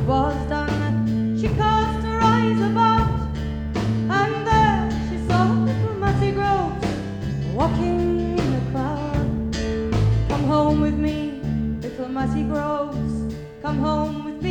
was done, she cast her eyes about, and there she saw little Mattie Groves walking in the crowd. Come home with me, little Mattie Groves, come home